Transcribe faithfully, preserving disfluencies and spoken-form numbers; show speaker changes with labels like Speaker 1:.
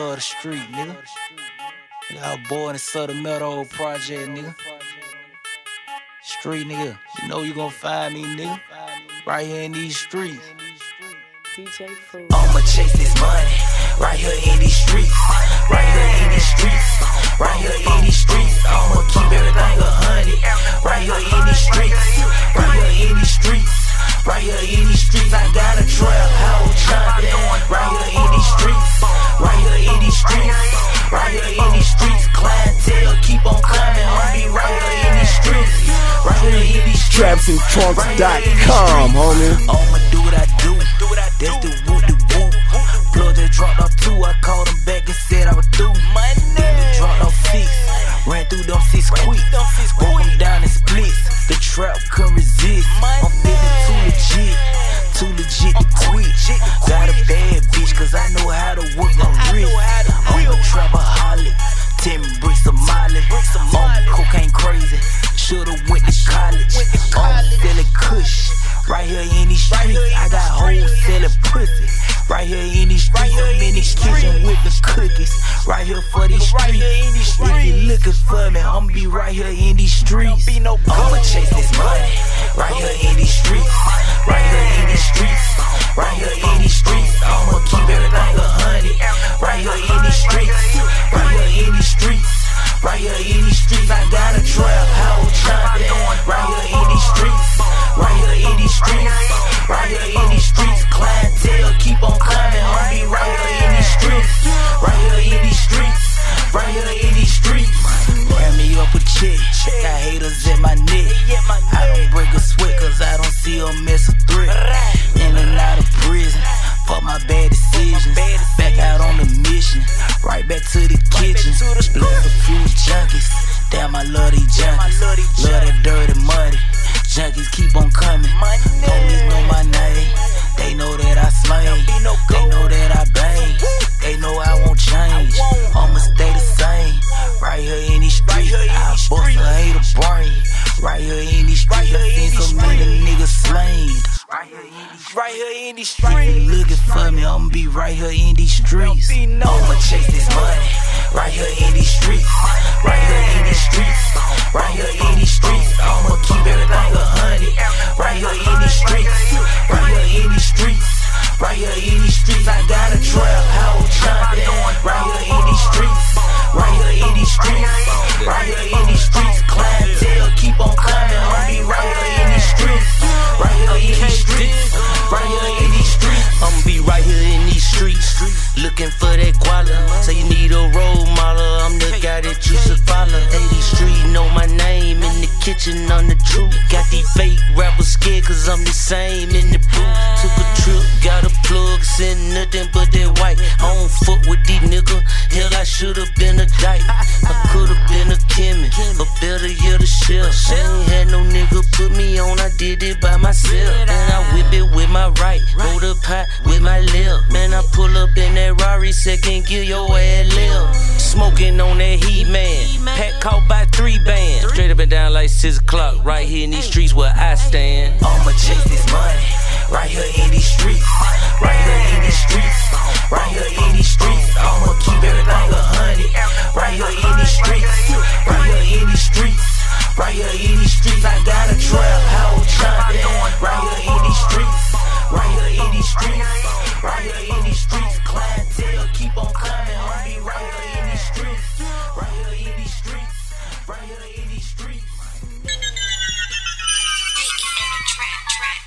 Speaker 1: love the street, nigga. Nigga, I was born in Southern Meadow Project, nigga. Street, nigga. You know you gon' find me, nigga. Right here in these streets.
Speaker 2: D J Fool.
Speaker 1: I'ma chase this money. Right here in these streets. Right here in these streets. Right here in these streets. I'ma keep everything a hundred. Right here in these streets. Right here in these streets. Right here in these streets. I got a trap house jumping. Right here in these streets. Right here in these streets. Right here in these streets. Clientele keep on coming. I'ma be right here in these streets. Right here in these streets.
Speaker 3: Traps and Trunks dot com, homie.
Speaker 1: I'ma do what I do. That's the whoop the whoop. Plug that dropped off two. I called him back and said I was through. Money. Dropped off six. Ran through them six quick. Broke them down in splits. The trap couldn't resist. I'm feeling too legit. Too legit to quit. Got a bad bitch cause I know how to work my wrist. I'm a trapaholic. ten bricks of Molly. I'm cocaine crazy. Should've went to college. I'm selling kush. Right here in these streets, I got hoes selling pussy. Right here in these streets, I'm in the kitchen with the cookies. Right here for these streets. If you looking for me, I'ma be right here in these streets. I'ma chase this money. Right here in these streets. Right here in these streets. Right here in these streets. I'ma keep everything a hundred. Right here in these streets. Right here in these streets. Right here in these streets. I got a trap house jumping. Right here in these streets. Right here in these streets. Right here in these streets. Clientele keep on coming. I'ma be right here in these streets. Right here in these streets. Right here in these streets. Grab me up a chick. Got haters at my neck. I don't break a sweat cause I don't see a mess of threat. In and out of prison. Fuck my bad decisions. Back out on the mission. Right back to the kitchen. Split a few junkies. Damn, I love these junkies. Love that dirty muddy. Junkies keep on coming. Police know my name. They know that I slang. They know that I bang. They know I won't change. I'ma stay the same. Right here in these streets. I bust a hater brain. Right here in these streets. I seen so many niggas slain. Right here in these streets. If you looking for me, I'ma be right here in these streets. I'ma chase this money. Right here in these streets. Right here in these streets. Right here in these streets. I'ma keep everything a hundred. Right here in these streets. Right here in these streets. Right here in these streets. I got a trap house jumping. Right here in these streets. Right here in these streets. Right here in these streets. Clientele keep on coming. I'ma be right here in these streets. Right here in these streets. Right here in these streets. I'ma be right here in these streets. Looking for that quality. So you need a role model. I'm the guy that you should follow. eighty street, know my name. In the kitchen on the truth. Got these fake rappers scared cause I'm the same in the booth. Took a trip, got a plug, send nothing but that white. I don't fuck with these niggas. Hell, I should've been a dyke. I could've been a chemist, but better yet a chef. I ain't had no nigga put me on, I did it by myself. And I whip it with my right, roll the pot with my left. Man, I pull up in that Rari, second gear, your ass left. Smoking on that heat, man. Pack caught by three bands. Straight up and down like six o'clock. Right here in these streets where I stand. I'ma chase this money. Right here in these streets. Right here in these streets. Right here in these streets.